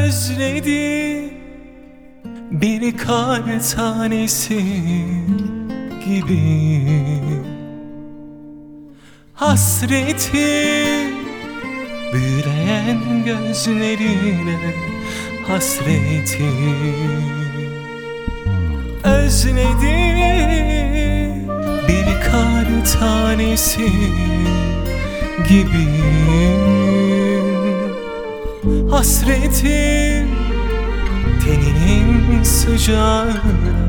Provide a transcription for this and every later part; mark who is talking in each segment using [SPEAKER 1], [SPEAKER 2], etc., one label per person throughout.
[SPEAKER 1] Özledim bir kar tanesi gibi. Hasretim büyüleyen gözlerine hasretim. Özledim bir kar tanesi gibi. Hasretim teninin sıcağına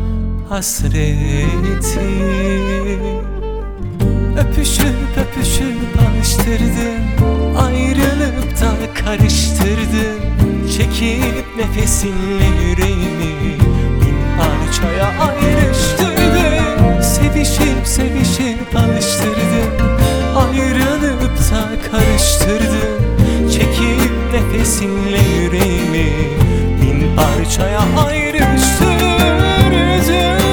[SPEAKER 1] hasretim. Öpüşüp öpüşüp alıştırdın, ayrılıp da karıştırdın. Çekip nefesinle yüreğimi bin parçaya ayrıştırdın. Sevişip sevişip alıştırdın, ayrılıp da karıştırdın. Çekip nefesinle yüreğimi bin parçaya ayrıştırdın.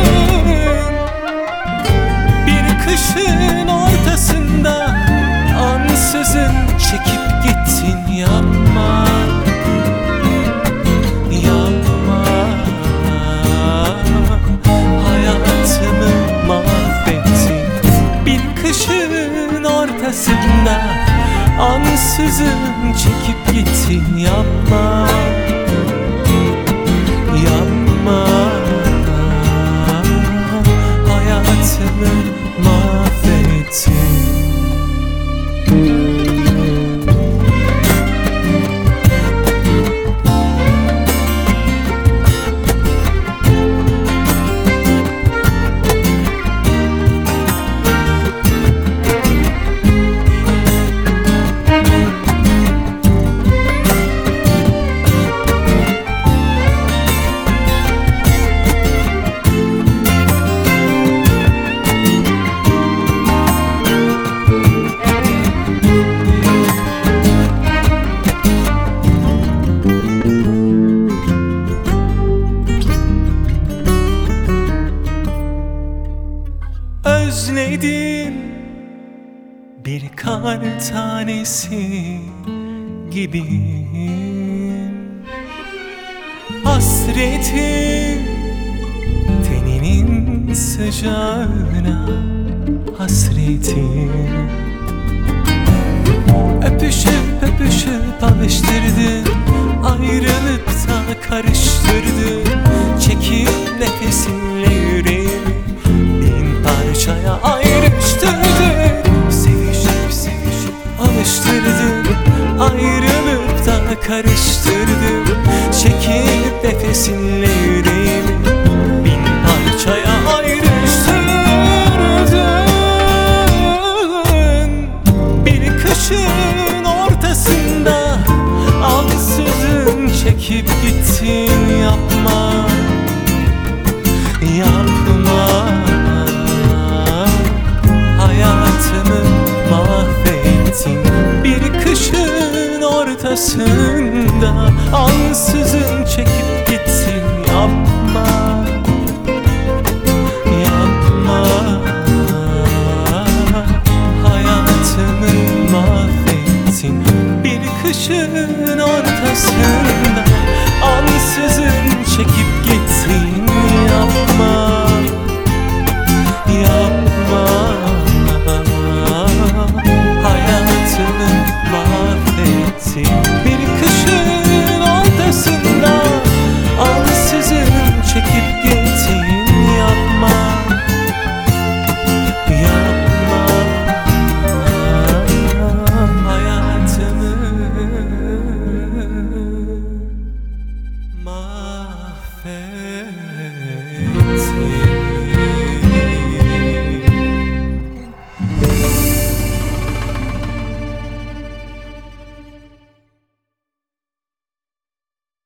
[SPEAKER 1] Bir kışın ortasında ansızın çekip gittin. Yapma, yapma, hayatımı mahvettin. Bir kışın ortasında ansızın çekip gittin. Yapma, yapma, hayatımı mahvettin. Özledim bir kar tanesi gibi. Hasretim teninin sıcağına hasretim. Öpüşüp öpüşüp alıştırdın, ayrılıp da karıştırdın. Çekip nefesinle yüreğimi bin parçaya ayrıştırdın. Sevişip sevişip alıştırdın, ayrılıp da karıştırdın. Çekip nefesinle yüreğimi bin parçaya ayrıştırdın. Bir kışın ortasında ansızın çekip gittin.